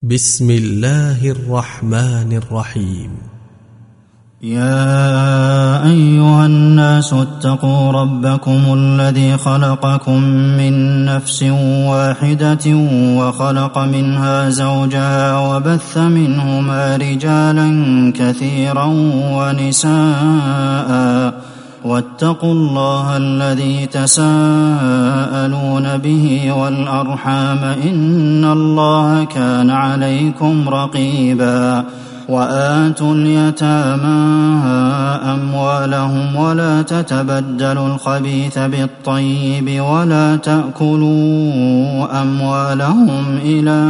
بسم الله الرحمن الرحيم. يا أيها الناس اتقوا ربكم الذي خلقكم من نفس واحدة وخلق منها زوجها وبث منهما رجالا كثيرا ونساء واتقوا الله الذي تساءلون به والأرحام إن الله كان عليكم رقيبا. وآتوا اليتامى أموالهم ولا تتبدلوا الخبيث بالطيب ولا تأكلوا أموالهم إلى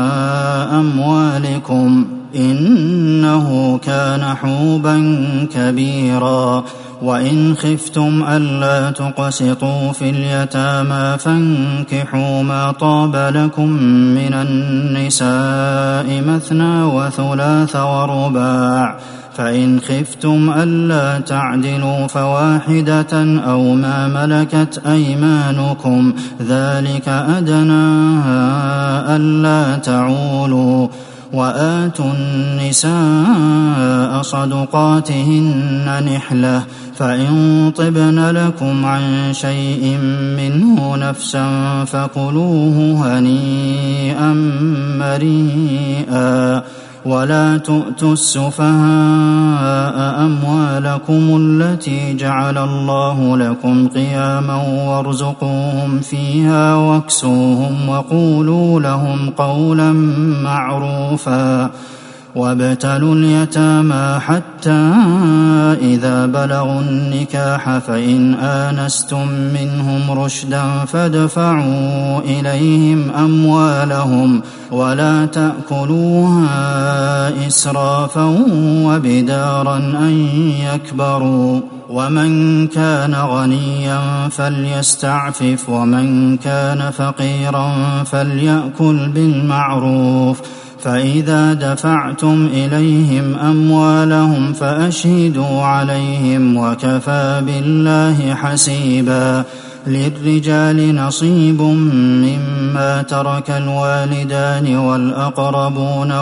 أموالكم إنه كان حوبا كبيرا. وإن خفتم ألا تقسطوا في اليتامى فانكحوا ما طاب لكم من النساء مثنى وثلاث ورباع، فإن خفتم ألا تعدلوا فواحدة أو ما ملكت أيمانكم ذلك أدنى ألا تعولوا. وآتوا النساء صدقاتهن نحلة، فإن طبن لكم عن شيء منه نفسا فكلوه هنيئا مريئا. ولا تؤتوا السفهاء أموالكم التي جعل الله لكم قياما وارزقوهم فيها واكسوهم وقولوا لهم قولا معروفا. وابتلوا اليتامى حتى إذا بلغوا النكاح فإن آنستم منهم رشدا فادفعوا إليهم أموالهم ولا تأكلوها إسرافا وبدارا أن يكبروا. ومن كان غنيا فليستعفف ومن كان فقيرا فليأكل بالمعروف. فإذا دفعتم إليهم أموالهم فأشهدوا عليهم وكفى بالله حسيبا. للرجال نصيب مما ترك الوالدان والأقربون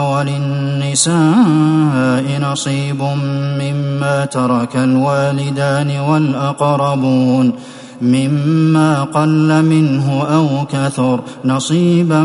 وللنساء نصيب مما ترك الوالدان والأقربون مما قل منه أو كثر نصيبا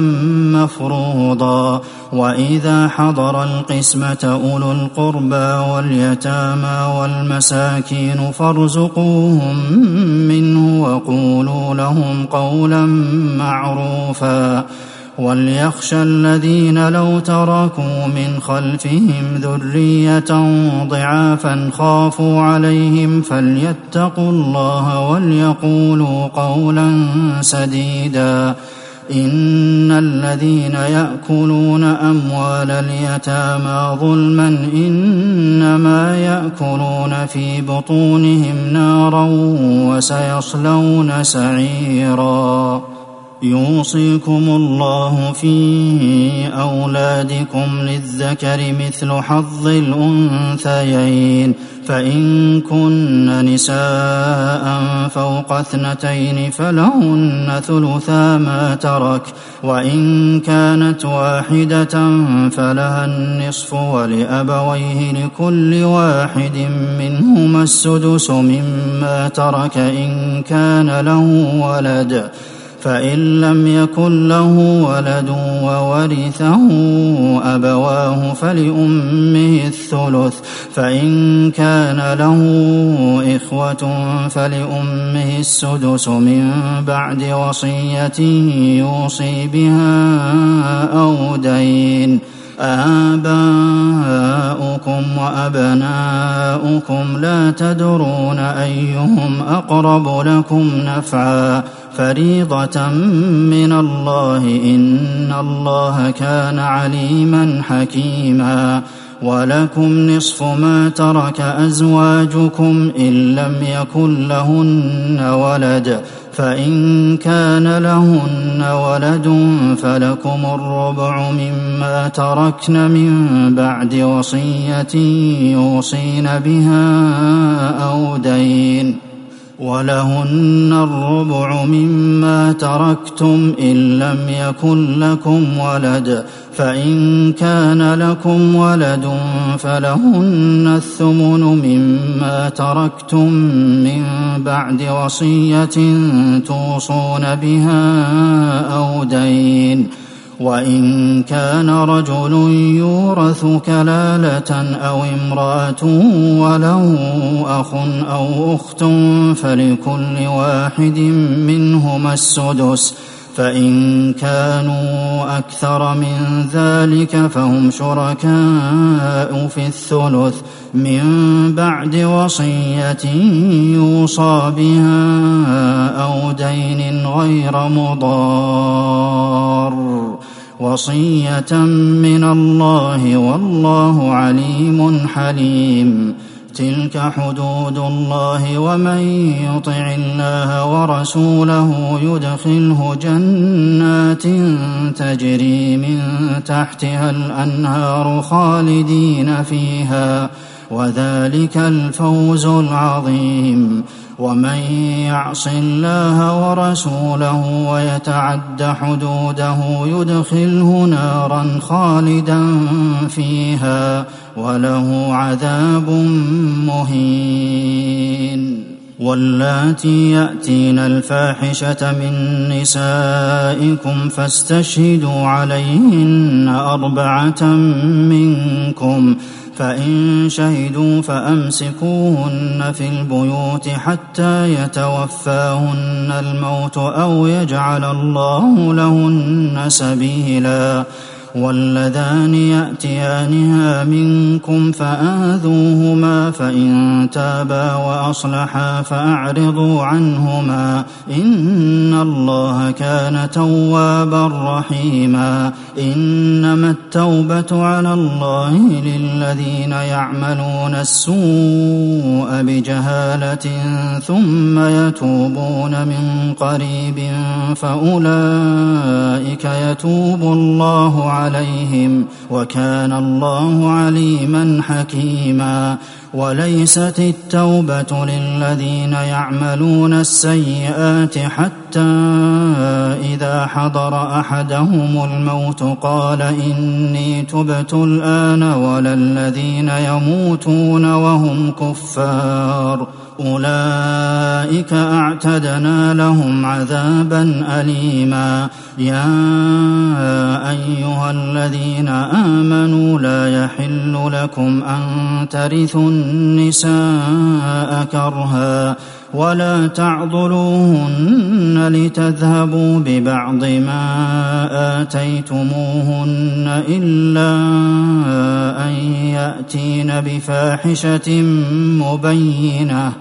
مفروضا. وإذا حضر القسمة أولو القربى واليتامى والمساكين فارزقوهم منه وقولوا لهم قولا معروفا. وليخشى الذين لو تركوا من خلفهم ذرية ضعافا خافوا عليهم فليتقوا الله وليقولوا قولا سديدا. إن الذين يأكلون أموال اليتامى ظلما إنما يأكلون في بطونهم نارا وسيصلون سعيرا. يوصيكم الله في أولادكم للذكر مثل حظ الأنثيين، فإن كن نساء فوق 2 فلهن ثلثا ما ترك، وإن كانت واحدة فلها النصف ولأبويه لكل واحد منهما السدس مما ترك إن كان له ولد، فإن لم يكن له ولد وورثه أبواه فلأمه الثلث، فإن كان له إخوة فلأمه السدس من بعد وصية يوصي بها أو دين. آباؤكم وأبناؤكم لا تدرون أيهم أقرب لكم نفعا فريضة من الله إن الله كان عليما حكيما. ولكم نصف ما ترك أزواجكم إن لم يكن لهن ولد، فإن كان لهن ولد فلكم الربع مما تركن من بعد وصية يوصين بها أو دين. ولهن الربع مما تركتم إن لم يكن لكم ولد، فإن كان لكم ولد فلهن الثمن مما تركتم من بعد وصية توصون بها أو دين. وإن كان رجل يورث كلالة أو امرأة وله أخ أو أخت فلكل واحد منهما السدس، فإن كانوا أكثر من ذلك فهم شركاء في الثلث من بعد وصية يوصى بها أو دين غير مضار، وصية من الله والله عليم حليم. تلك حدود الله، ومن يطع الله ورسوله يدخله جنات تجري من تحتها الأنهار خالدين فيها، وذلك الفوز العظيم. ومن يعص الله ورسوله ويتعد حدوده يدخله نارا خالدا فيها وله عذاب مهين. واللاتي يأتين الفاحشة من نسائكم فاستشهدوا عليهن 4 منكم، فإن شهدوا فأمسكوهن في البيوت حتى يتوفاهن الموت أو يجعل الله لهن سبيلا. واللذان يأتيانها منكم فآذوهما، فإن تابا وأصلحا فأعرضوا عنهما، إن الله كان توابا رحيما. إنما التوبة على الله للذين يعملون السوء بجهالة ثم يتوبون من قريب فأولئك يتوب الله عليهم، وكان الله عليما حكيما. وليست التوبة للذين يعملون السيئات حتى إذا حضر أحدهم الموت قال إني تبت الآن، ولا الذين يموتون وهم كفار، أولئك أعتدنا لهم عذابا أليما. يا أيها الذين آمنوا لا يحل لكم أن ترثوا النساء كرها ولا تعضلوهن لتذهبوا ببعض ما آتيتموهن إلا أن يأتين بفاحشة مبينة،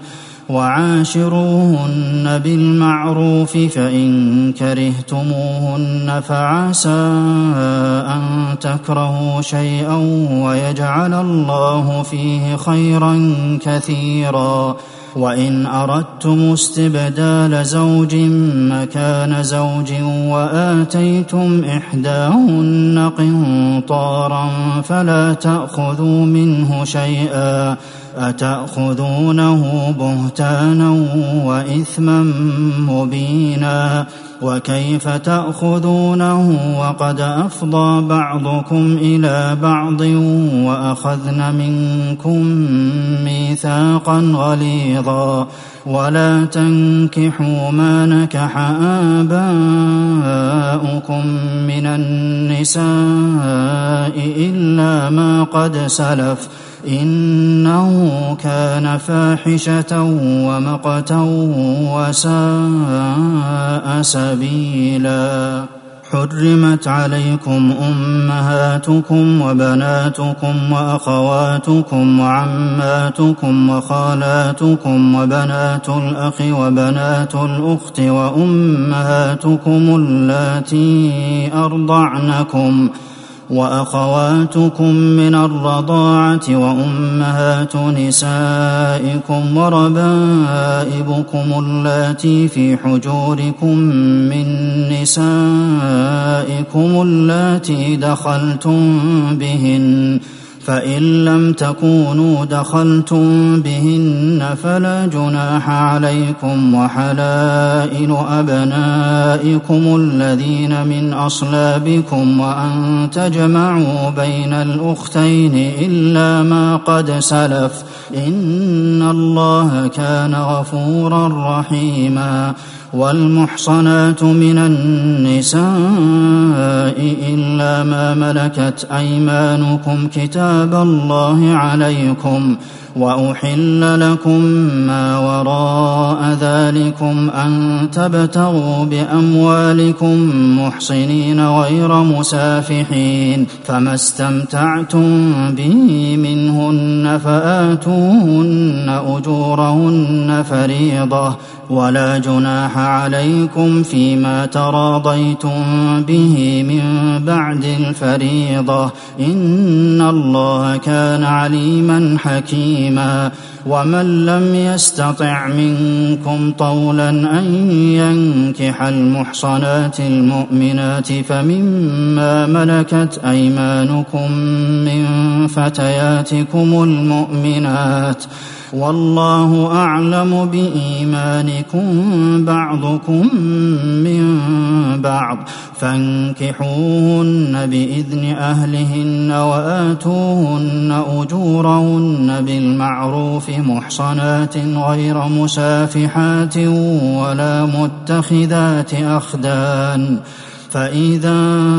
وعاشروهن بالمعروف، فإن كرهتموهن فعسى أن تكرهوا شيئا ويجعل الله فيه خيرا كثيرا. وإن أردتم استبدال زوج مكان زوج وآتيتم إحداهن قنطارا فلا تأخذوا منه شيئا، أتأخذونه بهتانا وإثما مبينا. وكيف تأخذونه وقد أفضى بعضكم إلى بعض وأخذن منكم ميثاقا غليظا. ولا تنكحوا ما نكح آباؤكم من النساء إلا ما قد سلف، إنه كان فاحشة ومقتا وساء سبيلا. حرمت عليكم أمهاتكم وبناتكم وأخواتكم وعماتكم وخالاتكم وبنات الأخ وبنات الأخت وأمهاتكم اللاتي أرضعنكم وأخواتكم من الرضاعة وأمهات نسائكم وربائبكم اللاتي في حجوركم من نسائكم اللاتي دخلتم بهن، فإن لم تكونوا دخلتم بهن فلا جناح عليكم، وحلائل أبنائكم الذين من أصلابكم، وأن تجمعوا بين الأختين إلا ما قد سلف، إن الله كان غفورا رحيما. والمحصنات من النساء إلا ما ملكت أيمانكم كتاب الله عليكم، وأحل لكم ما وراء ذلكم أن تبتغوا بأموالكم محصنين غير مسافحين، فما استمتعتم به منهن فآتوهن أجورهن فريضة، ولا جناح عليكم فيما تراضيتم به من بعد الفريضة، إن الله كان عليما حكيما. ومن لم يستطع منكم طولا أن ينكح المحصنات المؤمنات فمما ملكت أيمانكم من فتياتكم المؤمنات، والله أعلم بإيمانكم بعضكم من بعض، فانكحوهن بإذن أهلهن وآتوهن أجورهن بالمعروف محصنات غير مسافحات ولا متخذات أخدان، فإذا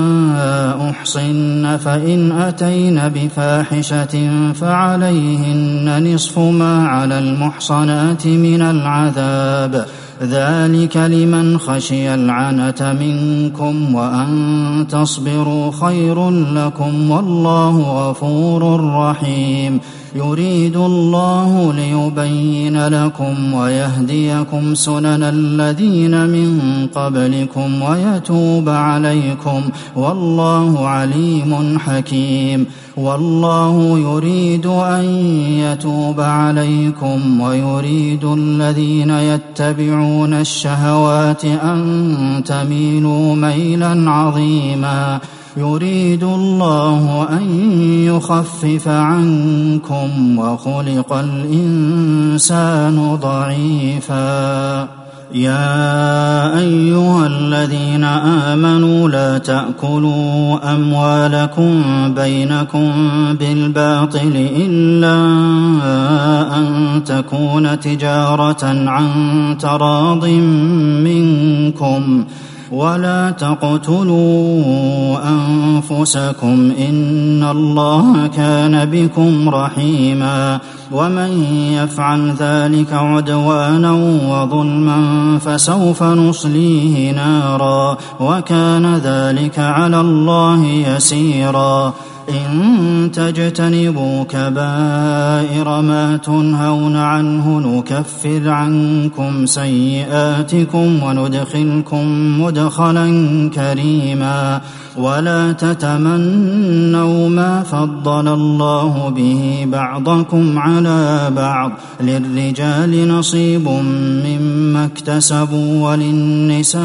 أحصن فإن أتين بفاحشة فعليهن نصف ما على المحصنات من العذاب، ذلك لمن خشي العنة منكم، وأن تصبروا خير لكم، والله غفور رحيم. يريد الله ليبين لكم ويهديكم سنن الذين من قبلكم ويتوب عليكم، والله عليم حكيم. والله يريد أن يتوب عليكم ويريد الذين يتبعون الشهوات أن تميلوا ميلا عظيما. يريد الله أن يخفف عنكم وخلق الإنسان ضعيفا. يا أيها الذين آمنوا لا تأكلوا أموالكم بينكم بالباطل إلا أن تكون تجارة عن تراض منكم، ولا تقتلوا أنفسكم إن الله كان بكم رحيما. ومن يفعل ذلك عدوانا وظلما فسوف نصليه نارا، وكان ذلك على الله يسيرا. إن تجتنبوا كبائر ما تنهون عنه نكفر عنكم سيئاتكم وندخلكم مدخلا كريما. ولا تتمنوا ما فضل الله به بعضكم على بعض، للرجال نصيب مما اكتسبوا وللنساء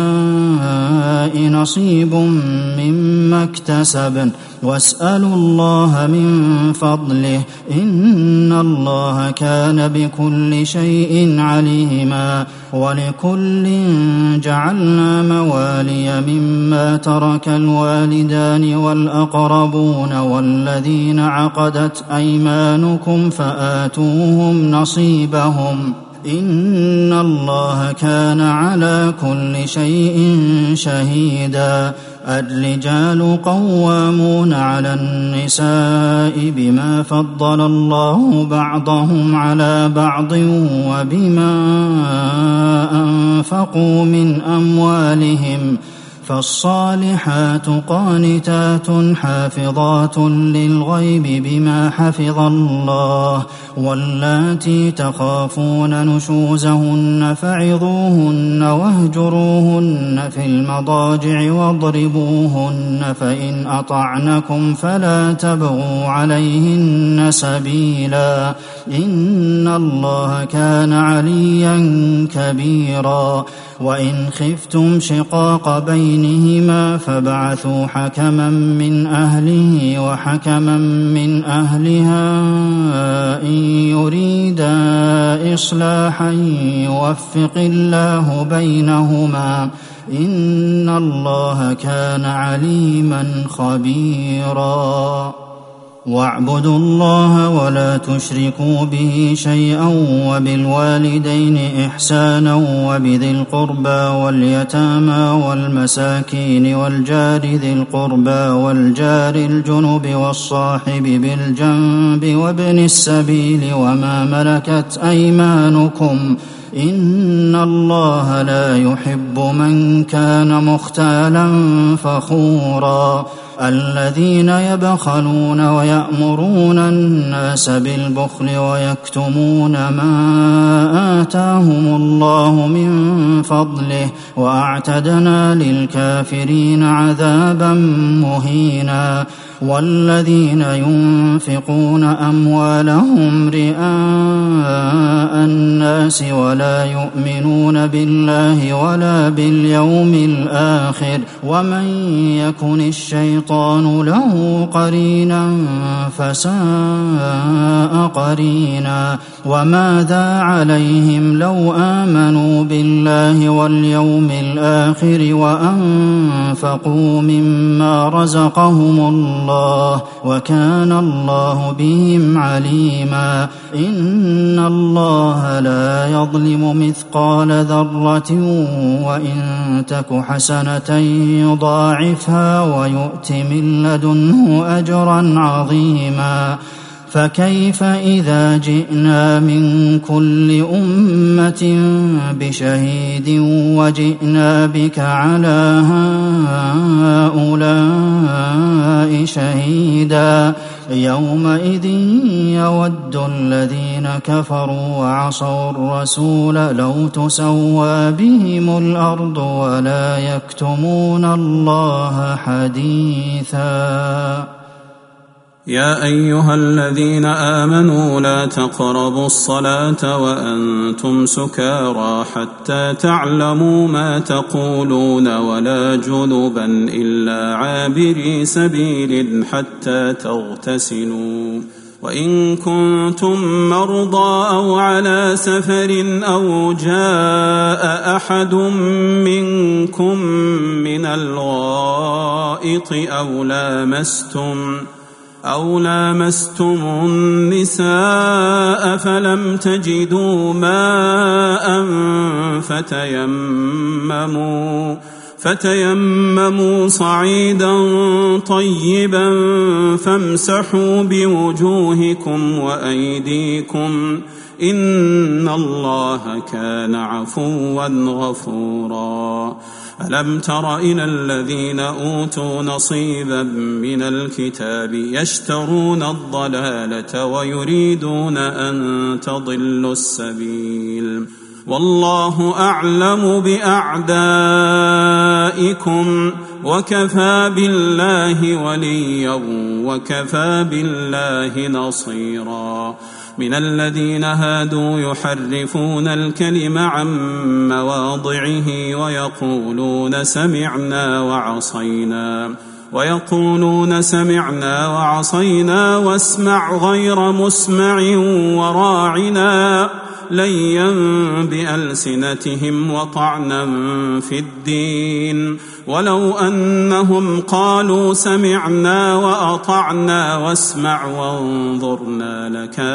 نصيب مما اكتسبن، واسألوا الله من فضله إن الله كان بكل شيء عليما. ولكل جعلنا موالي مما ترك الوالدان والأقربون والذين عقدت أيمانكم فآتوهم نصيبهم إن الله كان على كل شيء شهيدا. الرجال قوامون على النساء بما فضل الله بعضهم على بعض وبما أنفقوا من أموالهم، فالصالحات قانتات حافظات للغيب بما حفظ الله. واللاتي تخافون نشوزهن فعظوهن واهجروهن في المضاجع واضربوهن، فإن أطعنكم فلا تبغوا عليهن سبيلا إن الله كان عليا كبيرا. وإن خفتم شقاق بينهما فابعثوا حكما من أهله وحكما من أهلها إن يريدا إصلاحا يوفق الله بينهما إن الله كان عليما خبيرا واعبدوا الله ولا تشركوا به شيئا وبالوالدين إحسانا وبذي القربى واليتامى والمساكين والجار ذي القربى والجار الجنب والصاحب بالجنب وابن السبيل وما ملكت أيمانكم إن الله لا يحب من كان مختالا فخورا الذين يبخلون ويأمرون الناس بالبخل ويكتمون ما آتاهم الله من فضله وأعتدنا للكافرين عذابا مهينا والذين ينفقون أموالهم رئاء الناس ولا يؤمنون بالله ولا باليوم الآخر ومن يكن الشيطان له قرينا فساء قرينا وماذا عليهم لو آمنوا بالله واليوم الآخر وأنفقوا مما رزقهم الله وكان الله بهم عليما إن الله لا يظلم مثقال ذرة وإن تك حسنة يضاعفها ويؤت من لدنه أجرا عظيما فكيف إذا جئنا من كل أمة بشهيد وجئنا بك على هؤلاء شهيدا يومئذ يود الذين كفروا وعصوا الرسول لو تسوى بهم الأرض ولا يكتمون الله حديثا يا أيها الذين آمنوا لا تقربوا الصلاة وأنتم سكارى حتى تعلموا ما تقولون ولا جنبا إلا عابري سبيل حتى تغتسلوا وإن كنتم مرضى أو على سفر أو جاء أحد منكم من الغائط أو لامستم النساء فلم تجدوا ماء فتيمموا صعيدا طيبا فامسحوا بوجوهكم وأيديكم إن الله كان عفوا غفورا ألم تر إلى الذين أوتوا نصيبا من الكتاب يشترون الضلالة ويريدون أن تضلوا السبيل والله أعلم بأعدائكم وكفى بالله وليا وكفى بالله نصيرا من الذين هادوا يحرفون الكلم عن مواضعه ويقولون سمعنا وعصينا واسمع غير مسمع وراعنا ليا بألسنتهم وطعنا في الدين ولو أنهم قالوا سمعنا وأطعنا واسمع وانظرنا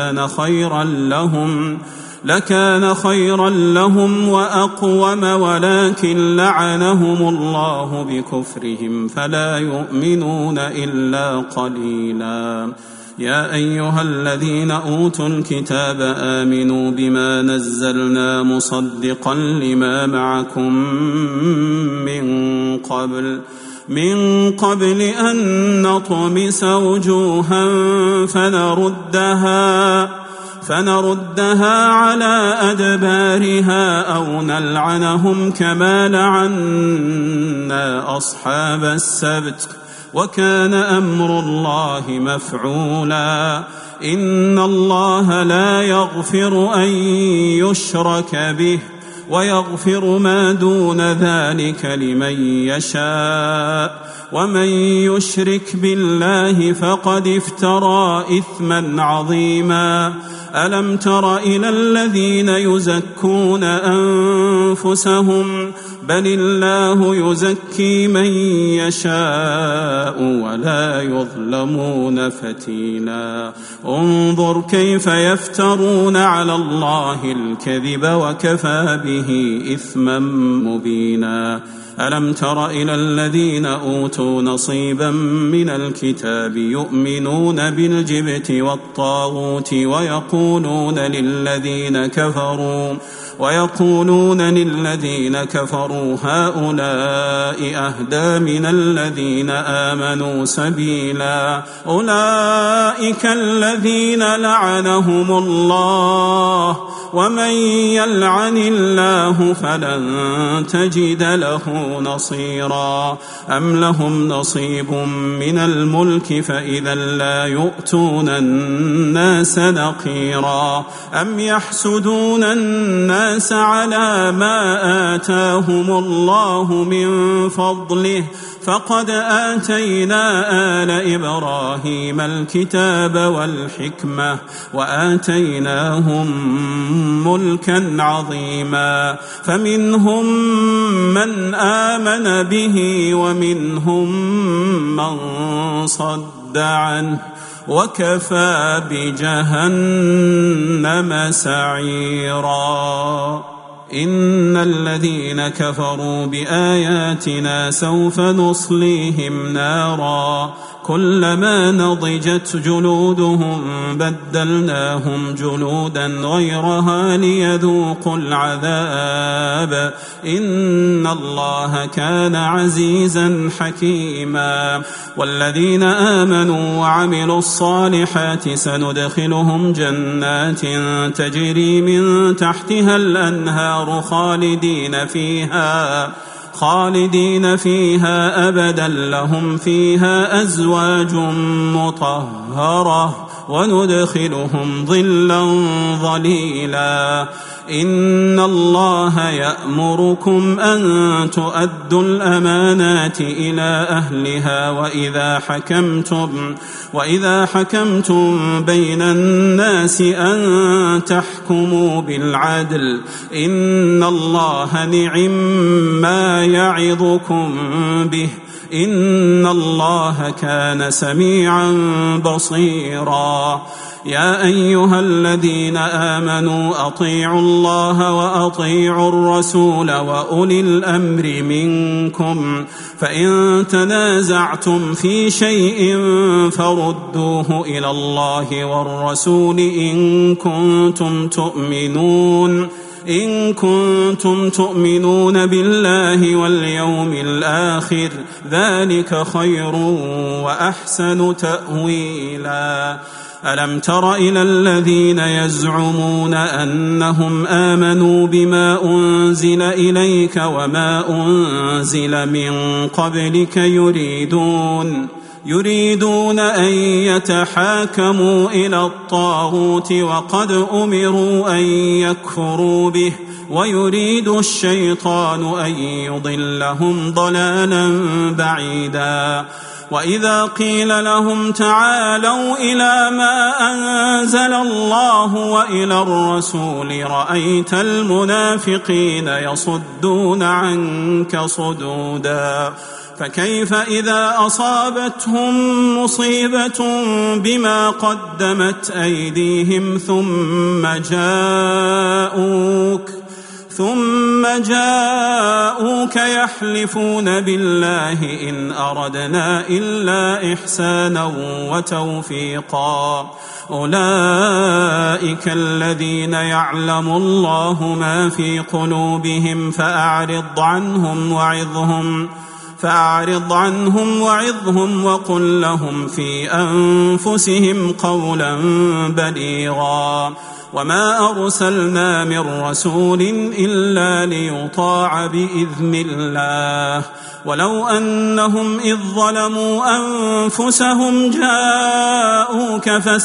لكان خيرا لهم وأقوم ولكن لعنهم الله بكفرهم فلا يؤمنون إلا قليلا يا أيها الذين أوتوا الكتاب آمنوا بما نزلنا مصدقا لما معكم من قبل أن نطمس وجوها فنردها على أدبارها أو نلعنهم كما لعنا أصحاب السبت وكان أمر الله مفعولا إن الله لا يغفر أن يشرك به ويغفر ما دون ذلك لمن يشاء ومن يشرك بالله فقد افترى إثما عظيما ألم تر إلى الذين يزكون أنفسهم بل الله يزكي من يشاء ولا يظلمون فتيلا انظر كيف يفترون على الله الكذب وكفى به إثما مبينا ألم تر إلى الذين أوتوا نصيبا من الكتاب يؤمنون بالجبت والطاغوت ويقولون للذين كفروا هؤلاء أهدى من الذين آمنوا سبيلا أولئك الذين لعنهم الله ومن يلعن الله فلن تجد له نصيرا أم لهم نصيب من الملك فإذا لا يؤتون الناس نقيرا أم يحسدون الناس على ما آتاهم الله من فضله فقد آتينا آل إبراهيم الكتاب والحكمة وآتيناهم ملكا عظيما فمنهم من آمن به ومنهم من صد عنه وكفى بجهنم سعيرا إن الذين كفروا بآياتنا سوف نصليهم نارا كلما نضجت جلودهم بدلناهم جلودا غيرها ليذوقوا العذاب إن الله كان عزيزا حكيما والذين آمنوا وعملوا الصالحات سندخلهم جنات تجري من تحتها الأنهار خالدين فيها أبدا لهم فيها أزواج مطهرة وندخلهم ظلا ظليلا إن الله يأمركم أن تؤدوا الأمانات إلى أهلها وإذا حكمتم بين الناس أن تحكموا بالعدل إن الله نعم ما يعظكم به إن الله كان سميعا بصيرا يا أيها الذين آمنوا أطيعوا الله وأطيعوا الرسول وأولي الأمر منكم فإن تنازعتم في شيء فردوه إلى الله والرسول إن كنتم تؤمنون بالله واليوم الآخر ذلك خير وأحسن تأويلا ألم تر إلى الذين يزعمون أنهم آمنوا بما أنزل إليك وما أنزل من قبلك يريدون أن يتحاكموا إلى الطاغوت وقد أمروا أن يكفروا به ويريد الشيطان أن يضلهم ضلالا بعيدا وإذا قيل لهم تعالوا إلى ما أنزل الله وإلى الرسول رأيت المنافقين يصدون عنك صدودا فكيف إذا أصابتهم مصيبة بما قدمت أيديهم ثم جاءوك يحلفون بالله إن أردنا إلا إحسانا وتوفيقا أولئك الذين يعلم الله ما في قلوبهم فأعرض عنهم وعظهم وقل لهم في أنفسهم قولا بليغا وما أرسلنا من رسول إلا ليطاع بإذن الله ولو أنهم إذ ظلموا أنفسهم جاءوك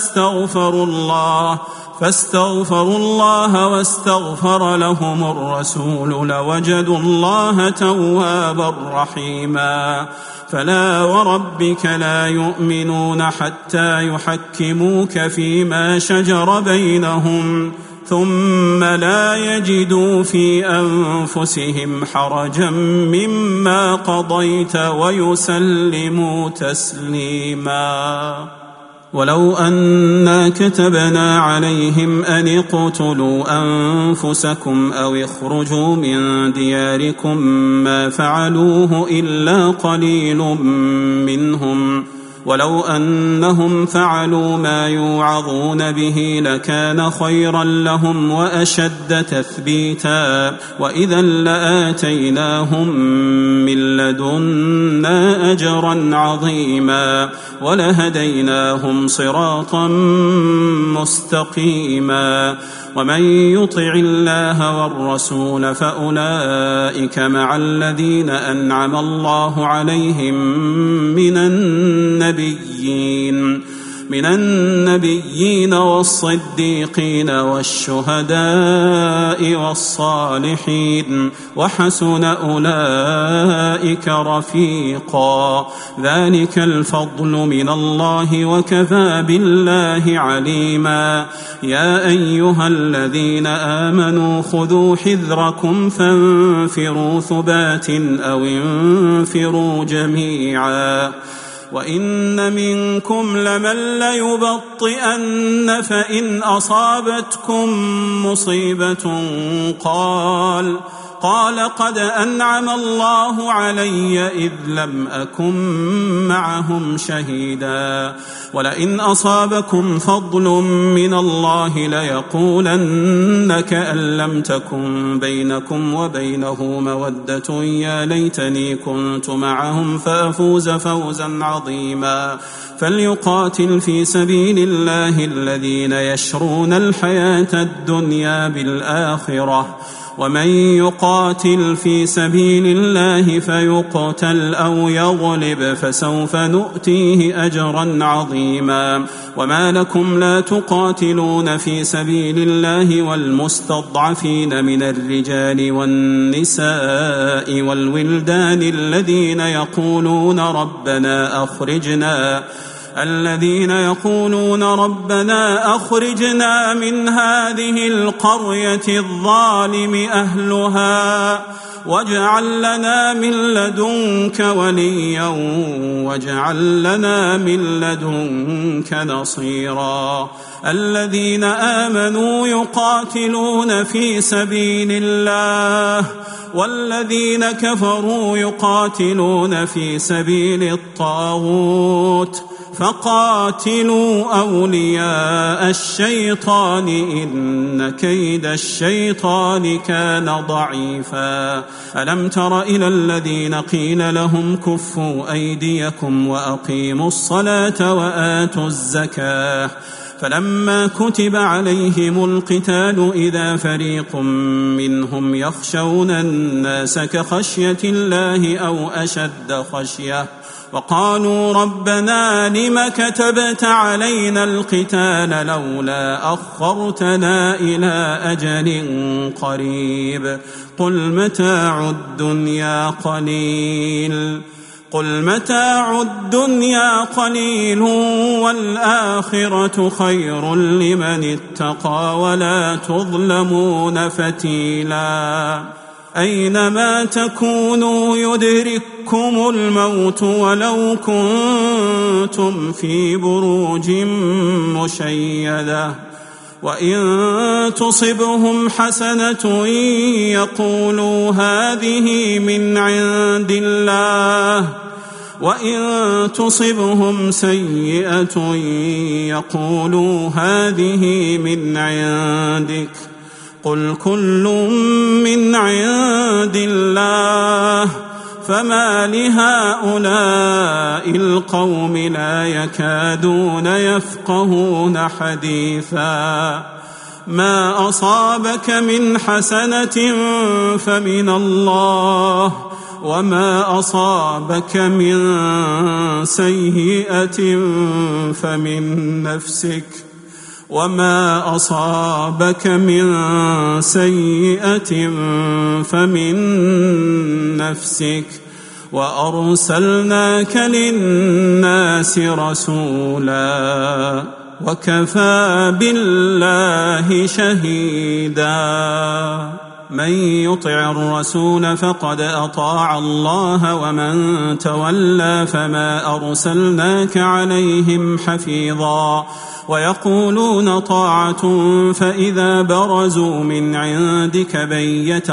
فاستغفروا الله واستغفر لهم الرسول لوجدوا الله توابا رحيما فلا وربك لا يؤمنون حتى يحكموك فيما شجر بينهم ثم لا يجدوا في أنفسهم حرجا مما قضيت ويسلموا تسليما ولو أنا كتبنا عليهم أن اقتلوا أنفسكم أو اخرجوا من دياركم ما فعلوه إلا قليل منهم ولو أنهم فعلوا ما يوعظون به لكان خيرا لهم وأشد تثبيتا وإذا لآتيناهم من لدنا أجرا عظيما ولهديناهم صراطا مستقيما ومن يطع الله والرسول فأولئك مع الذين أنعم الله عليهم من النبيين والصديقين والشهداء والصالحين وحسن أولئك رفيقا ذلك الفضل من الله وكفى بالله عليما يا أيها الذين آمنوا خذوا حذركم فانفروا ثبات أو انفروا جميعا وإن منكم لمن ليبطئن فإن أصابتكم مصيبة قال قد أنعم الله علي إذ لم أكن معهم شهيدا ولئن أصابكم فضل من الله ليقولن كأن لم تكن بينكم وبينه مودة يا ليتني كنت معهم فأفوز فوزا عظيما فليقاتل في سبيل الله الذين يشرون الحياة الدنيا بالآخرة ومن يقاتل في سبيل الله فيقتل أو يغلب فسوف نؤتيه أجرا عظيما وما لكم لا تقاتلون في سبيل الله والمستضعفين من الرجال والنساء والولدان الذين يقولون ربنا أخرجنا من هذه القرية الظالم أهلها واجعل لنا من لدنك وليا واجعل لنا من لدنك نصيرا الذين آمنوا يقاتلون في سبيل الله والذين كفروا يقاتلون في سبيل الطاغوت فقاتلوا أولياء الشيطان إن كيد الشيطان كان ضعيفا ألم تر إلى الذين قيل لهم كفوا أيديكم وأقيموا الصلاة وآتوا الزكاة فلما كتب عليهم القتال إذا فريق منهم يخشون الناس كخشية الله أو أشد خشية وقالوا ربنا لم كتبت علينا القتال لولا أخرتنا إلى أجل قريب قل متاع الدنيا قليل والآخرة خير لمن اتقى ولا تظلمون فتيلا أينما تكونوا يدرككم الموت ولو كنتم في بروج مشيدة وإن تصبهم حسنة يقولوا هذه من عند الله وإن تصبهم سيئة يقولوا هذه من عندك قل كل من عند الله فما لهؤلاء القوم لا يكادون يفقهون حديثا ما أصابك من حسنة فمن الله وما أصابك من سيئة فمن نفسك وأرسلناك للناس رسولا وكفى بالله شهيدا. من يطع الرسول فقد أطاع الله ومن تولى فما أرسلناك عليهم حفيظا. ويقولون طاعة فإذا برزوا من عندك بيت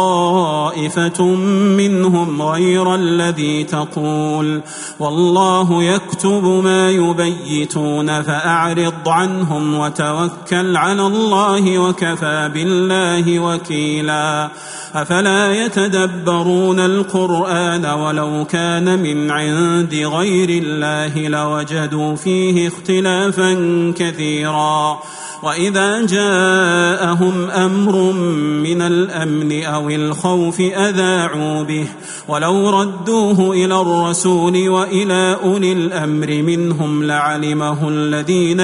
طائفة منهم غير الذي تقول والله يكتب ما يبيتون فأعرض عنهم وتوكل على الله وكفى بالله وكيلا. أفلا يتدبرون القرآن ولو كان من عند غير الله لوجدوا فيه اختلافا كثيرا. وإذا جاءهم أمر من الأمن أو الخوف أذاعوا به ولو ردوه إلى الرسول وإلى أولي الأمر منهم لعلمه الذين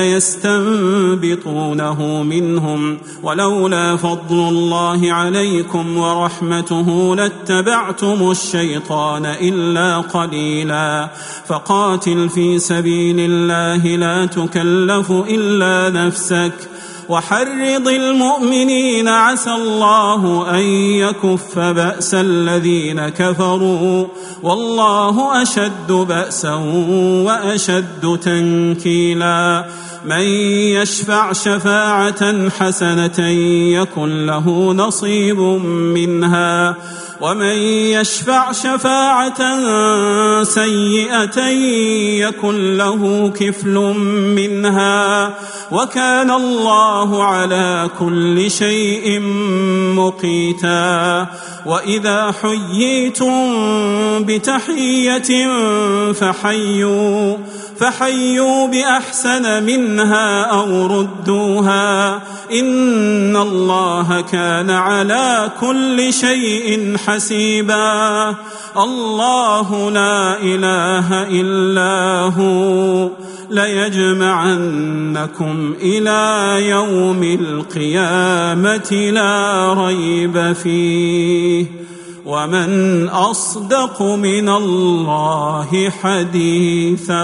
يستنبطونه منهم ولولا فضل الله عليكم ورحمته لاتبعتم الشيطان إلا قليلا. فقاتل في سبيل الله لا تكلف إلا نفسك وحرض المؤمنين عسى الله أن يكف بأس الذين كفروا والله أشد بأسا وأشد تنكيلا. من يشفع شفاعة حسنة يكن له نصيب منها ومن يشفع شفاعة سيئة يكن له كفل منها وكان الله على كل شيء مقيتا. وإذا حييتم بتحية فحيوا بأحسن منها أو ردوها إن الله كان على كل شيء حسيبا. الله لا إله إلا هو ليجمعنكم إلى يوم القيامة لا ريب فيه ومن أصدق من الله حديثا.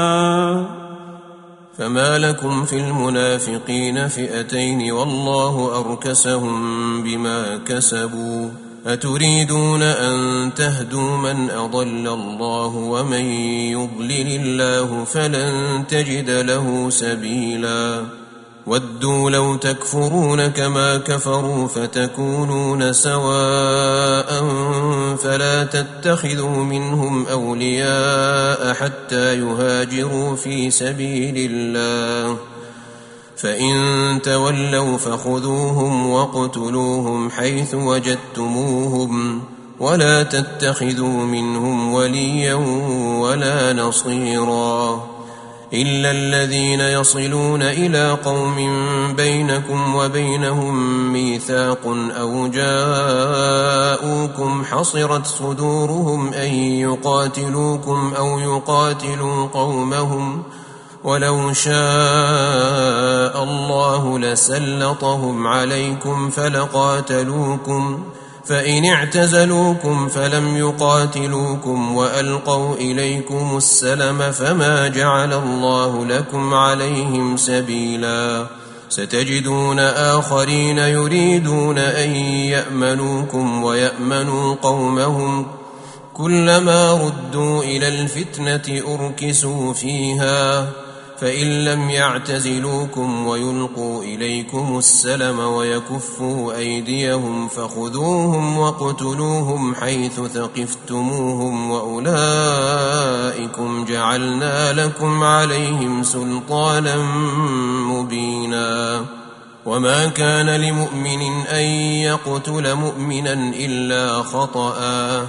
فما لكم في المنافقين فئتين والله أركسهم بما كسبوا أتريدون أن تهدوا من أضل الله ومن يضلل الله فلن تجد له سبيلا. ودوا لو تكفرون كما كفروا فتكونون سواء فلا تتخذوا منهم أولياء حتى يهاجروا في سبيل الله فإن تولوا فخذوهم واقتلوهم حيث وجدتموهم ولا تتخذوا منهم وليا ولا نصيرا إلا الذين يصلون إلى قوم بينكم وبينهم ميثاق أو جاءوكم حصرت صدورهم أن يقاتلوكم أو يقاتلوا قومهم ولو شاء الله لسلطهم عليكم فلقاتلوكم فإن اعتزلوكم فلم يقاتلوكم وألقوا إليكم السلم فما جعل الله لكم عليهم سبيلا. ستجدون آخرين يريدون أن يأمنوكم ويأمنوا قومهم كلما ردوا إلى الفتنة أركسوا فيها فإن لم يعتزلوكم ويلقوا إليكم السلم ويكفوا أيديهم فخذوهم واقتلوهم حيث ثقفتموهم وأولئكم جعلنا لكم عليهم سلطانا مبينا. وما كان لمؤمن أن يقتل مؤمنا إلا خطأ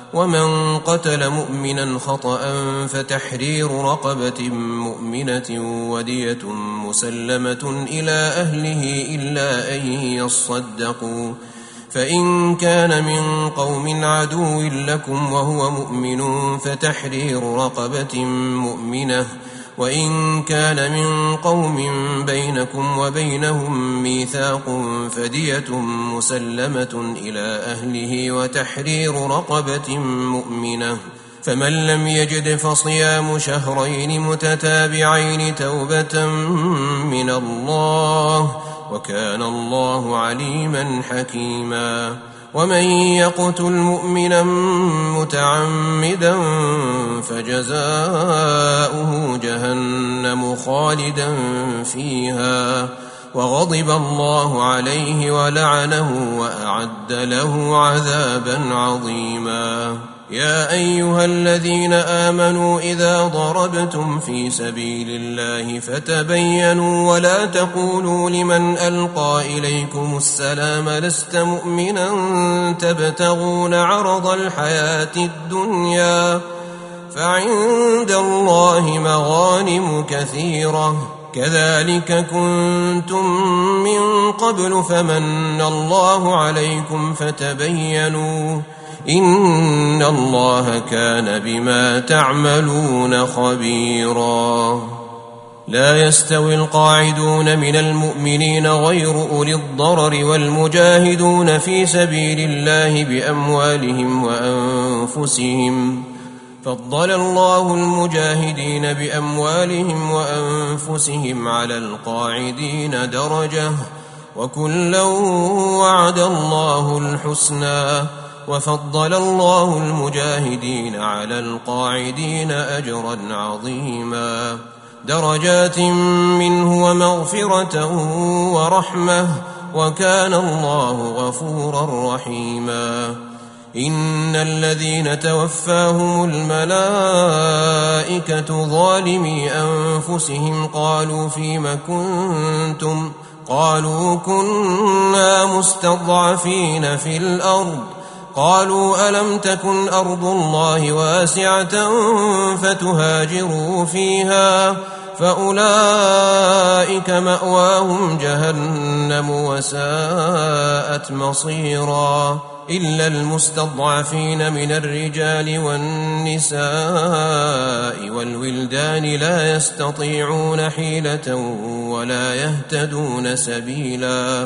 ومن قتل مؤمنا خطأ فتحرير رقبة مؤمنة ودية مسلمة إلى أهله إلا أن يصدقوا، فإن كان من قوم عدو لكم وهو مؤمن فتحرير رقبة مؤمنة، وإن كان من قوم بينكم وبينهم ميثاق فدية مسلمة إلى أهله وتحرير رقبة مؤمنة، فمن لم يجد فصيام شهرين متتابعين توبة من الله، وكان الله عليما حكيما. ومن يقتل مؤمنا متعمدا فجزاؤه جهنم خالدا فيها وغضب الله عليه ولعنه وأعد له عذابا عظيما. يا أيها الذين آمنوا إذا ضربتم في سبيل الله فتبينوا ولا تقولوا لمن ألقى إليكم السلام لست مؤمنا تبتغون عرض الحياة الدنيا، فعند الله مغانم كثيرة كذلك كنتم من قبل فمن الله عليكم فتبينوا إن الله كان بما تعملون خبيرا. لا يستوي القاعدون من المؤمنين غير أولي الضرر والمجاهدون في سبيل الله بأموالهم وأنفسهم، فضل الله المجاهدين بأموالهم وأنفسهم على القاعدين درجة، وكلا وعد الله الحسنى، وفضل الله المجاهدين على القاعدين أجرا عظيما، درجات منه ومغفرة ورحمة، وكان الله غفورا رحيما. إن الذين توفاهم الملائكة ظالمي أنفسهم قالوا فيم كنتم؟ قالوا كنا مستضعفين في الأرض، قالوا ألم تكن أرض الله واسعة فتهاجروا فيها، فأولئك مأواهم جهنم وساءت مصيرا، إلا المستضعفين من الرجال والنساء والولدان لا يستطيعون حيلة ولا يهتدون سبيلا،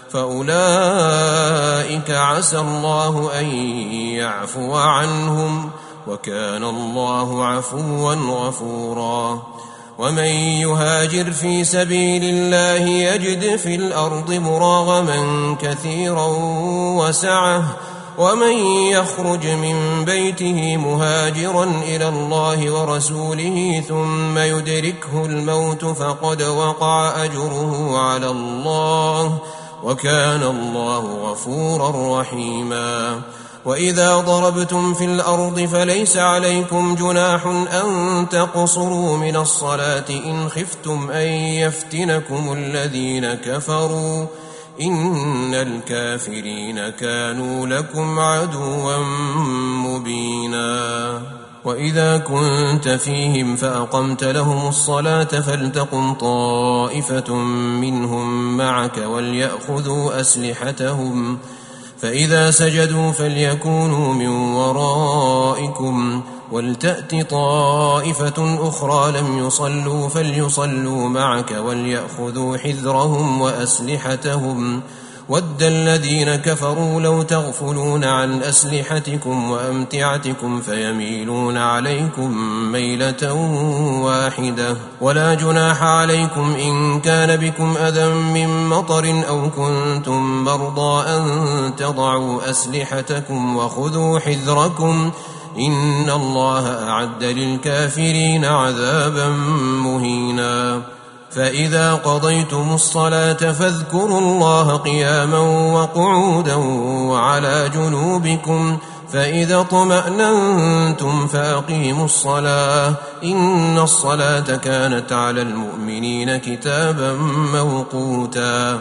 فأولئك عسى الله أن يعفو عنهم، وكان الله عفوا غفورا. ومن يهاجر في سبيل الله يجد في الأرض مراغما كثيرا وسعة، ومن يخرج من بيته مهاجرا إلى الله ورسوله ثم يدركه الموت فقد وقع أجره على الله، وكان الله غفورا رحيما. وإذا ضربتم في الأرض فليس عليكم جناح أن تقصروا من الصلاة إن خفتم أن يفتنكم الذين كفروا، إن الكافرين كانوا لكم عدوا مبينا. وإذا كنت فيهم فأقمت لهم الصلاة فلتقم طائفة منهم معك وليأخذوا أسلحتهم، فإذا سجدوا فليكونوا من ورائكم ولتأت طائفة أخرى لم يصلوا فليصلوا معك وليأخذوا حذرهم وأسلحتهم، ود الذين كفروا لو تغفلون عن أسلحتكم وأمتعتكم فيميلون عليكم ميلة واحدة. ولا جناح عليكم إن كان بكم أذى من مطر أو كنتم مرضى أن تضعوا أسلحتكم وخذوا حذركم، إن الله أعد للكافرين عذابا مهينا. فإذا قضيتم الصلاة فاذكروا الله قياما وقعودا وعلى جنوبكم، فإذا اطمأننتم فأقيموا الصلاة، إن الصلاة كانت على المؤمنين كتابا موقوتا.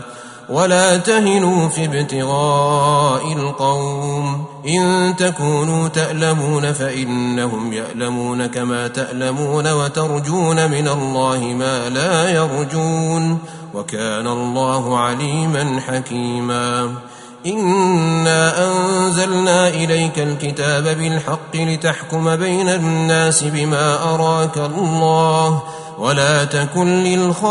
ولا تهنوا في ابتغاء القوم إن تكونوا تألمون فإنهم يألمون كما تألمون وترجون من الله ما لا يرجون وكان الله عليما حكيما إنا أنزلنا إليك الكتاب بالحق لتحكم بين الناس بما أراك الله ولا تكن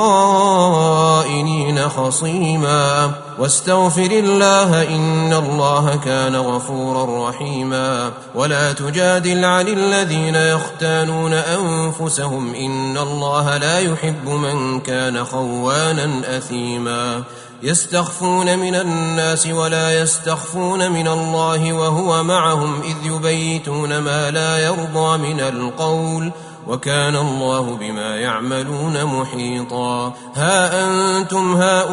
للخائنين خصيما واستغفر الله إن الله كان غفورا رحيما ولا تجادل عن الذين يختانون أنفسهم إن الله لا يحب من كان خوانا أثيما يستخفون من الناس ولا يستخفون من الله وهو معهم إذ يبيتون ما لا يرضى من القول وكان الله بما يعملون محيطا ها أنتم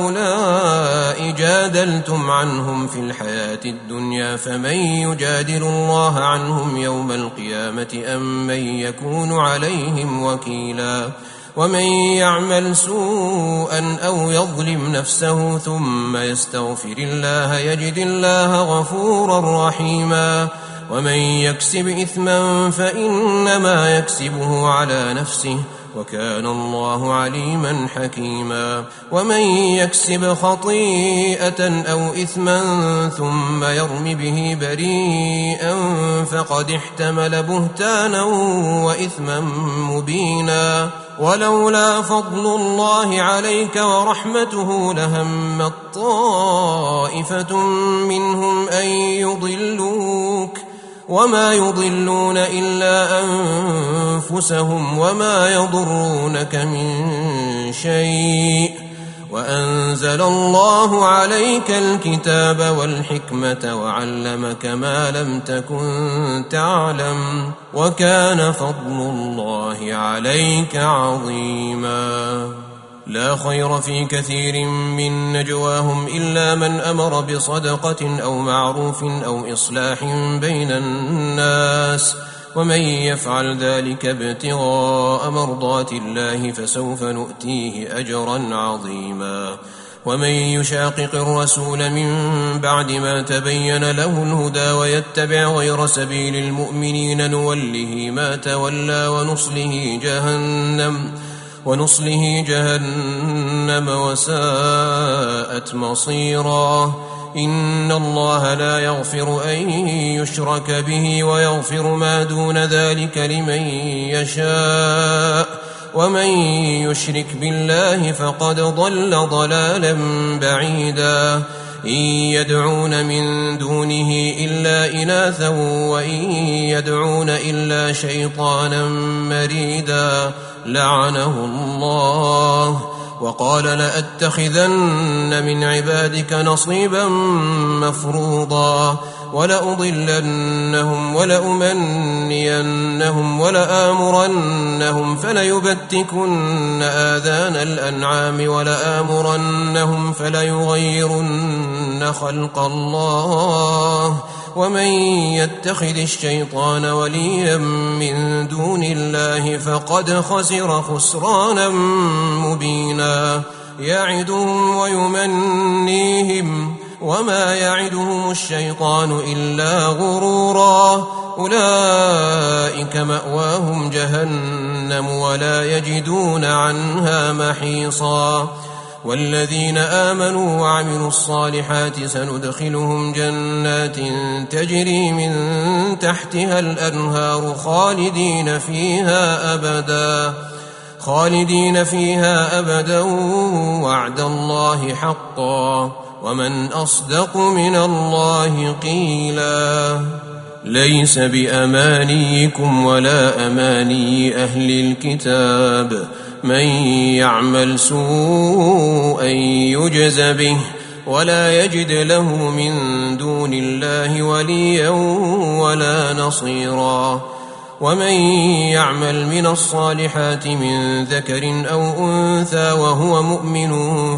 هؤلاء جادلتم عنهم في الحياة الدنيا فمن يجادل الله عنهم يوم القيامة أم من يكون عليهم وكيلا ومن يعمل سوءا أو يظلم نفسه ثم يستغفر الله يجد الله غفورا رحيما ومن يكسب إثما فإنما يكسبه على نفسه وكان الله عليما حكيما ومن يكسب خطيئة أو إثما ثم يرم به بريئا فقد احتمل بهتانا وإثما مبينا ولولا فضل الله عليك ورحمته لهمت طائفة منهم أن يضلوك وما يضلون إلا أنفسهم وما يضرونك من شيء وأنزل الله عليك الكتاب والحكمة وعلمك ما لم تكن تعلم وكان فضل الله عليك عظيما لا خير في كثير من نجواهم إلا من أمر بصدقة أو معروف أو إصلاح بين الناس ومن يفعل ذلك ابتغاء مرضات الله فسوف نؤتيه أجرا عظيما ومن يشاقق الرسول من بعد ما تبين له الهدى ويتبع غير سبيل المؤمنين نوله ما تولى ونصله جهنم وساءت مصيرا إن الله لا يغفر أن يشرك به ويغفر ما دون ذلك لمن يشاء ومن يشرك بالله فقد ضل ضلالا بعيدا إن يدعون من دونه إلا إناثا وإن يدعون إلا شيطانا مريدا لعنه الله وقال لأتخذن من عبادك نصيبا مفروضا ولأضلنهم ولأمنينهم ولآمرنهم فليبتكن آذان الأنعام ولآمرنهم فليغيرن خلق الله ومن يتخذ الشيطان وليا من دون الله فقد خسر خسرانا مبينا يعدهم ويمنيهم وما يعدهم الشيطان إلا غرورا أولئك مأواهم جهنم ولا يجدون عنها محيصا والذين آمنوا وعملوا الصالحات سندخلهم جنات تجري من تحتها الأنهار خالدين فيها أبدا وعد الله حقا ومن أصدق من الله قيلا ليس بأمانيكم ولا أماني أهل الكتاب من يعمل سوءا يجز به ولا يجد له من دون الله وليا ولا نصيرا ومن يعمل من الصالحات من ذكر أو أنثى وهو مؤمن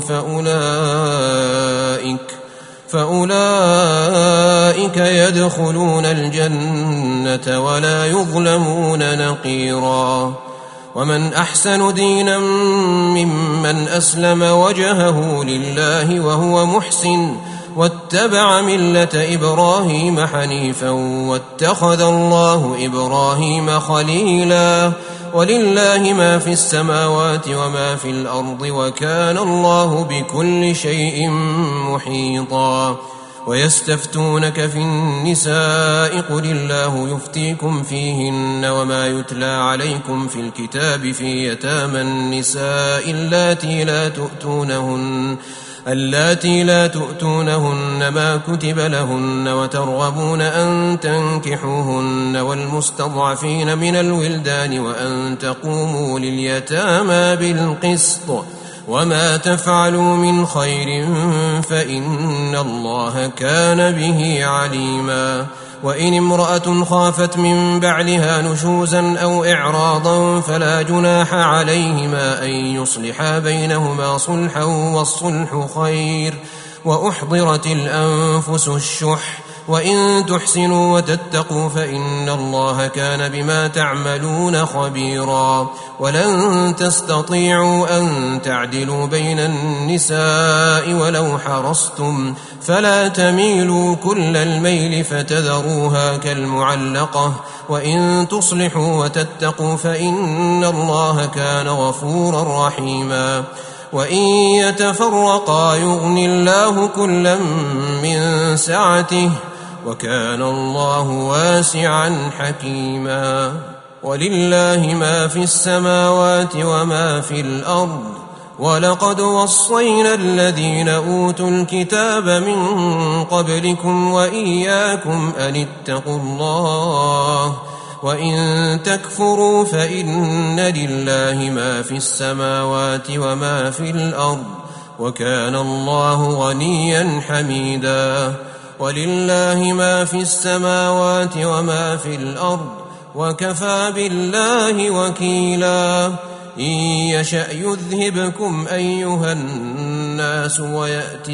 فأولئك يدخلون الجنة ولا يظلمون نقيرا ومن أحسن دينا ممن أسلم وجهه لله وهو محسن واتبع ملة إبراهيم حنيفا واتخذ الله إبراهيم خليلا ولله ما في السماوات وما في الأرض وكان الله بكل شيء محيطا ويستفتونك في النساء قل الله يفتيكم فيهن وما يتلى عليكم في الكتاب في يتامى النساء اللاتي لا تؤتونهن ما كتب لهن وترغبون أن تنكحوهن والمستضعفين من الولدان وأن تقوموا لليتامى بالقسط وما تفعلوا من خير فإن الله كان به عليما وإن امرأة خافت من بعلها نشوزا أو إعراضا فلا جناح عليهما أن يصلحا بينهما صلحا والصلح خير وأحضرت الأنفس الشح وإن تحسنوا وتتقوا فإن الله كان بما تعملون خبيرا ولن تستطيعوا أن تعدلوا بين النساء ولو حرصتم فلا تميلوا كل الميل فتذروها كالمعلقة وإن تصلحوا وتتقوا فإن الله كان غفورا رحيما وإن يتفرقا يغني الله كلا من سعته وكان الله واسعا حكيما ولله ما في السماوات وما في الأرض ولقد وصينا الذين أوتوا الكتاب من قبلكم وإياكم أن اتقوا الله وإن تكفروا فإن لله ما في السماوات وما في الأرض وكان الله غنيا حميدا ولله ما في السماوات وما في الأرض وكفى بالله وكيلا إن يشأ يذهبكم أيها الناس ويأت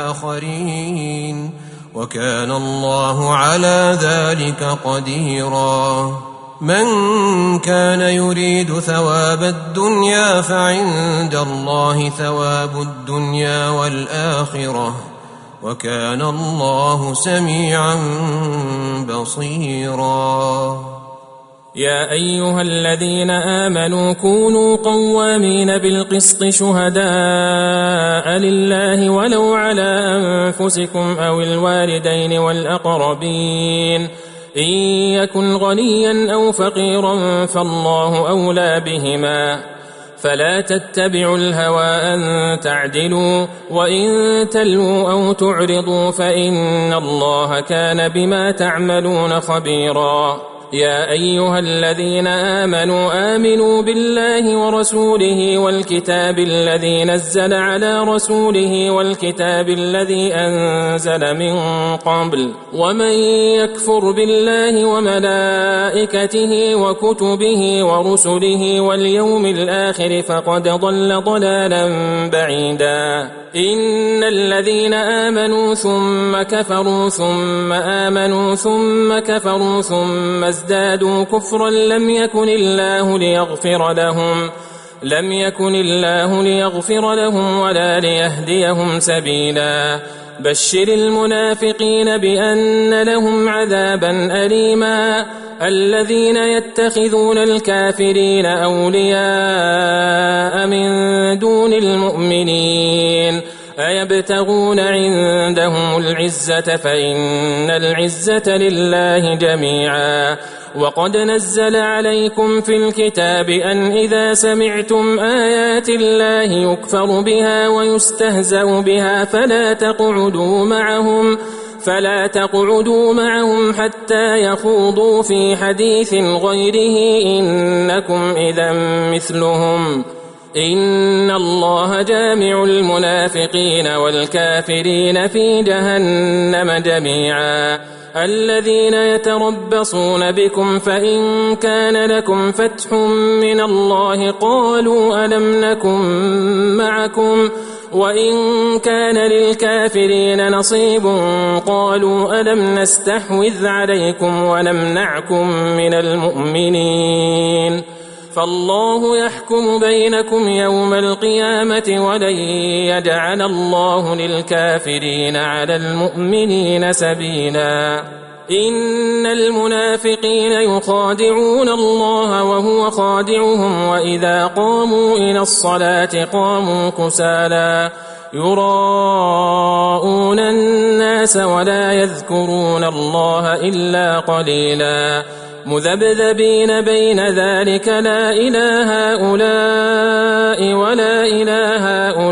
بآخرين وكان الله على ذلك قديرا من كان يريد ثواب الدنيا فعند الله ثواب الدنيا والآخرة وكان الله سميعا بصيرا يا أيها الذين آمنوا كونوا قوامين بالقسط شهداء لله ولو على أنفسكم أو الوالدين والأقربين إن يكن غنيا أو فقيرا فالله أولى بهما فلا تتبعوا الهوى أن تعدلوا وإن تلووا أو تعرضوا فإن الله كان بما تعملون خبيرا يا أيها الذين آمنوا بالله ورسوله والكتاب الذي نزل على رسوله والكتاب الذي أنزل من قبل ومن يكفر بالله وملائكته وكتبه ورسله واليوم الآخر فقد ضل ضلالا بعيدا إن الذين آمنوا ثم كفروا ثم آمنوا ثم كفروا ثم ازدادوا كفرا لم يكن الله ليغفر لهم ولا ليهديهم سبيلا بشر المنافقين بأن لهم عذابا أليما الذين يتخذون الكافرين أولياء من دون المؤمنين أيبتغون عندهم العزة فإن العزة لله جميعا وقد نزل عليكم في الكتاب أن إذا سمعتم آيات الله يكفر بها ويستهزأ بها فلا تقعدوا معهم حتى يخوضوا في حديث غيره إنكم إذا مثلهم إن الله جامع المنافقين والكافرين في جهنم جميعا الذين يتربصون بكم فإن كان لكم فتح من الله قالوا ألم نكن معكم وإن كان للكافرين نصيب قالوا ألم نستحوذ عليكم ونمنعكم من المؤمنين فالله يحكم بينكم يوم القيامة ولن يجعل الله للكافرين على المؤمنين سبيلا إن المنافقين يخادعون الله وهو خادعهم وإذا قاموا إلى الصلاة قاموا كسالى يراءون الناس ولا يذكرون الله إلا قليلا مذبذبين بين ذلك لا إله هؤلاء ولا إله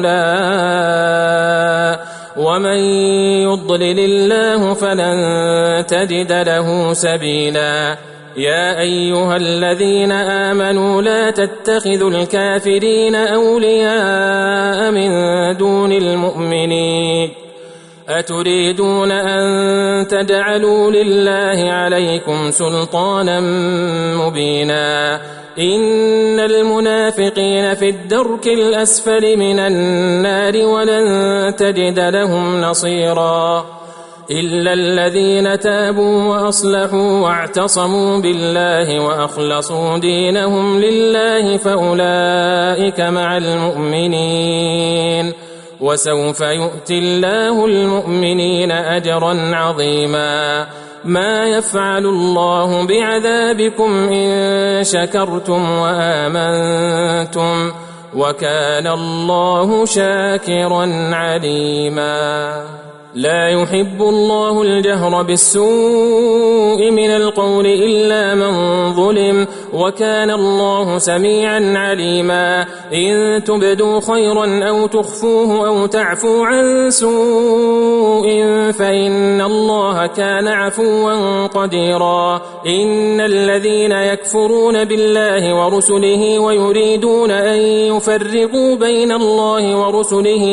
هؤلاء ومن يضلل الله فلن تجد له سبيلا يا أيها الذين آمنوا لا تتخذوا الكافرين أولياء من دون المؤمنين أتريدون أن تجعلوا لله عليكم سلطانا مبينا إن المنافقين في الدرك الأسفل من النار ولن تجد لهم نصيرا إلا الذين تابوا وأصلحوا واعتصموا بالله وأخلصوا دينهم لله فأولئك مع المؤمنين وسوف يؤتي الله المؤمنين أجرا عظيما ما يفعل الله بعذابكم إن شكرتم وآمنتم وكان الله شاكرا عليما لا يحب الله الجهر بالسوء من القول إلا من ظلم وكان الله سميعا عليما إن تبدوا خيرا أو تخفوه أو تعفو عن سوء فإن الله كان عفوا قديرا إن الذين يكفرون بالله ورسله ويريدون أن يفرقوا بين الله ورسله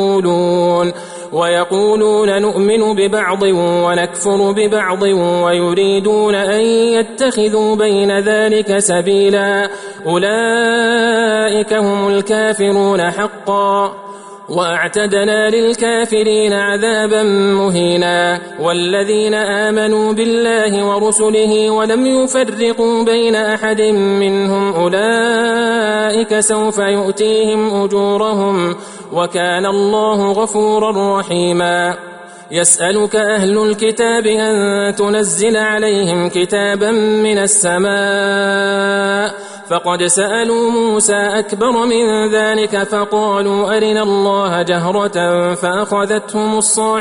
ويقولون نؤمن ببعض ونكفر ببعض ويريدون أن يتخذوا بين ذلك سبيلا أولئك هم الكافرون حقا وأعتدنا للكافرين عذابا مهينا والذين آمنوا بالله ورسله ولم يفرقوا بين أحد منهم أولئك سوف يؤتيهم أجورهم وكان الله غفورا رحيما يسألك أهل الكتاب أن تنزل عليهم كتابا من السماء فقد سألوا موسى أكبر من ذلك فقالوا أرنا الله جهرة فأخذتهم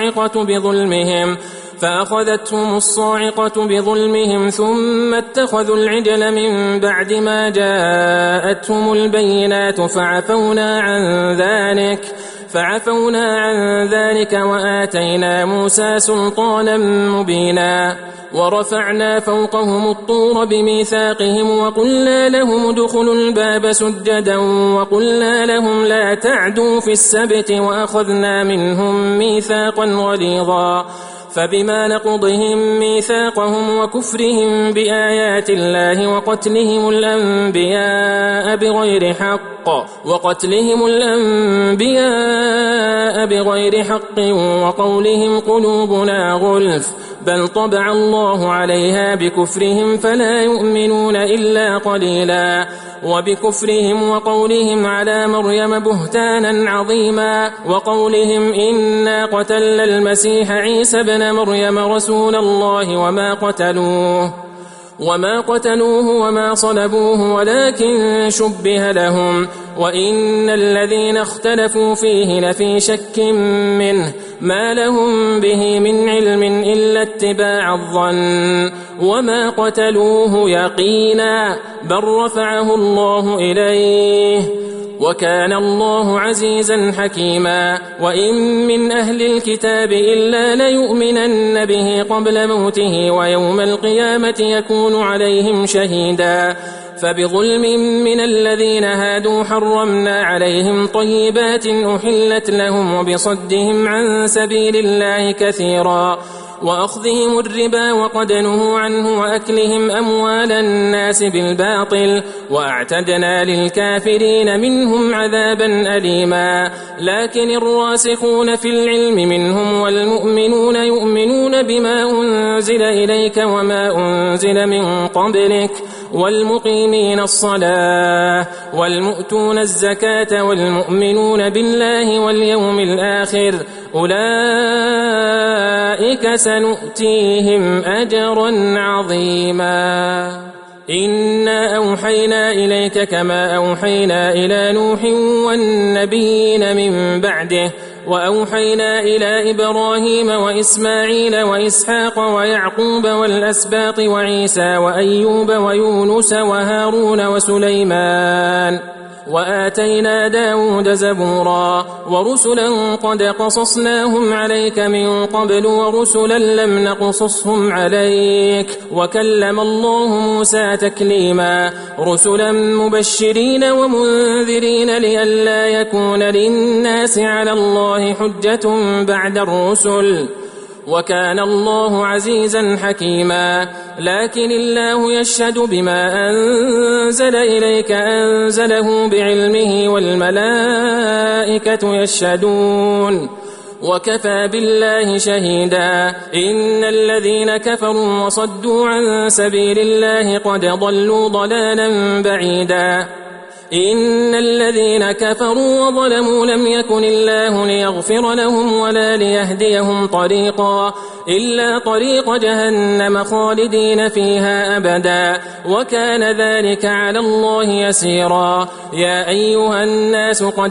الصاعقة بظلمهم ثم اتخذوا العجل من بعد ما جاءتهم البينات فعفونا عن ذلك وآتينا موسى سلطانا مبينا ورفعنا فوقهم الطور بميثاقهم وقلنا لهم ادخلوا الباب سجدا وقلنا لهم لا تعدوا في السبت وأخذنا منهم ميثاقا غليظا فبما نقضهم ميثاقهم وكفرهم بآيات الله وقتلهم الأنبياء بغير حق وقولهم قلوبنا غلف بل طبع الله عليها بكفرهم فلا يؤمنون إلا قليلا وبكفرهم وقولهم على مريم بهتانا عظيما وقولهم إنا قتلنا المسيح عيسى ابن مريم رسول الله وما قتلوه وما صلبوه ولكن شبه لهم وإن الذين اختلفوا فيه لفي شك منه ما لهم به من علم إلا اتباع الظن وما قتلوه يقينا بل رفعه الله إليه وكان الله عزيزا حكيما وإن من أهل الكتاب إلا ليؤمنن به قبل موته ويوم القيامة يكون عليهم شهيدا فبظلم من الذين هادوا حرمنا عليهم طيبات أحلت لهم وبصدهم عن سبيل الله كثيرا وأخذهم الربا وقد نهوا عنه وأكلهم أموال الناس بالباطل وأعتدنا للكافرين منهم عذابا أليما لكن الراسخون في العلم منهم والمؤمنون يؤمنون بما أنزل إليك وما أنزل من قبلك والمقيمين الصلاة والمؤتون الزكاة والمؤمنون بالله واليوم الآخر أولئك سنؤتيهم أجرا عظيما إنا أوحينا إليك كما أوحينا إلى نوح والنبيين من بعده وأوحينا إلى إبراهيم وإسماعيل وإسحاق ويعقوب والأسباط وعيسى وأيوب ويونس وهارون وسليمان وآتينا داود زبورا ورسلا قد قصصناهم عليك من قبل ورسلا لم نقصصهم عليك وكلم الله موسى تكليما رسلا مبشرين ومنذرين لئلا يكون للناس على الله حجة بعد الرسل وكان الله عزيزا حكيما لكن الله يشهد بما أنزل إليك أنزله بعلمه والملائكة يشهدون وكفى بالله شهيدا إن الذين كفروا وصدوا عن سبيل الله قد ضلوا ضلالا بعيدا إن الذين كفروا وظلموا لم يكن الله ليغفر لهم ولا ليهديهم طريقا إلا طريق جهنم خالدين فيها أبدا وكان ذلك على الله يسيرا يا أيها الناس قد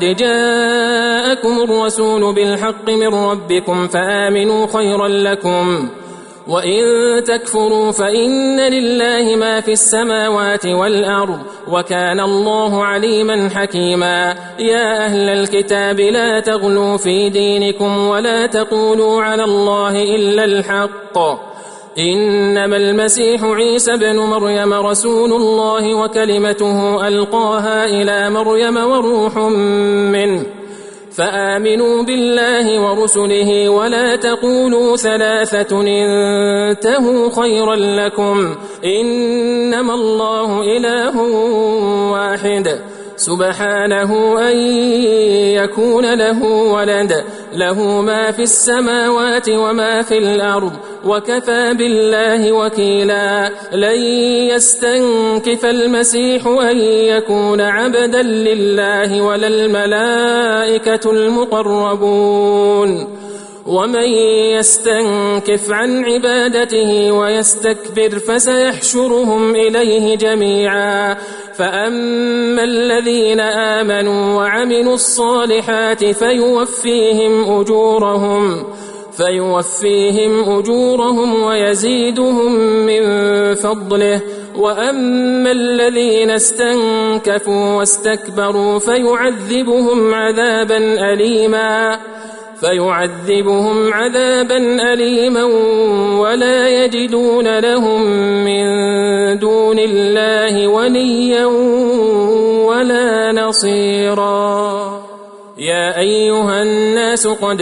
جاءكم الرسول بالحق من ربكم فآمنوا خيرا لكم وإن تكفروا فإن لله ما في السماوات والأرض وكان الله عليما حكيما يا أهل الكتاب لا تغلوا في دينكم ولا تقولوا على الله إلا الحق إنما المسيح عيسى بن مريم رسول الله وكلمته ألقاها إلى مريم وروح منه فآمنوا بالله ورسله ولا تقولوا ثلاثة انتهوا خيرا لكم إنما الله إله واحد سبحانه أن يكون له ولد له ما في السماوات وما في الأرض وكفى بالله وكيلا لن يستنكف المسيح أن يكون عبدا لله ولا الملائكة المقربون ومن يستنكف عن عبادته ويستكبر فسيحشرهم إليه جميعا فأما الذين آمنوا وعملوا الصالحات فيوفيهم أجورهم ويزيدهم من فضله وأما الذين استنكفوا واستكبروا فيعذبهم عذابا أليما ولا يجدون لهم من دون الله وليا ولا نصيرا يا أيها الناس قد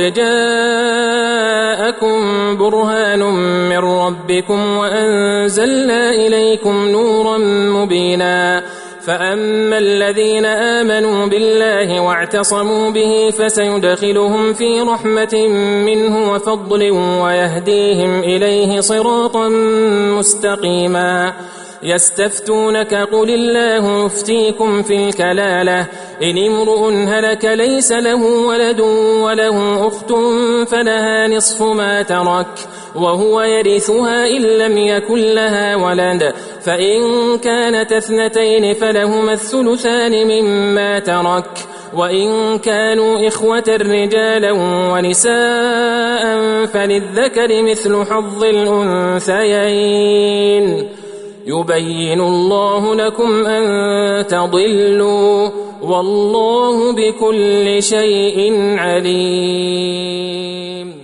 جاءكم برهان من ربكم وأنزلنا إليكم نورا مبينا فأما الذين آمنوا بالله واعتصموا به فسيدخلهم في رحمة منه وفضل ويهديهم إليه صراطا مستقيما يستفتونك قل الله يفتيكم في الكلالة إن امرؤ هلك ليس له ولد وله أخت فلها نصف ما ترك وهو يرثها إن لم يكن لها ولد فإن كانت اثنتين فلهما الثلثان مما ترك وإن كانوا إخوة رجالا ونساء فللذكر مثل حظ الأنثيين يبين الله لكم أن تضلوا والله بكل شيء عليم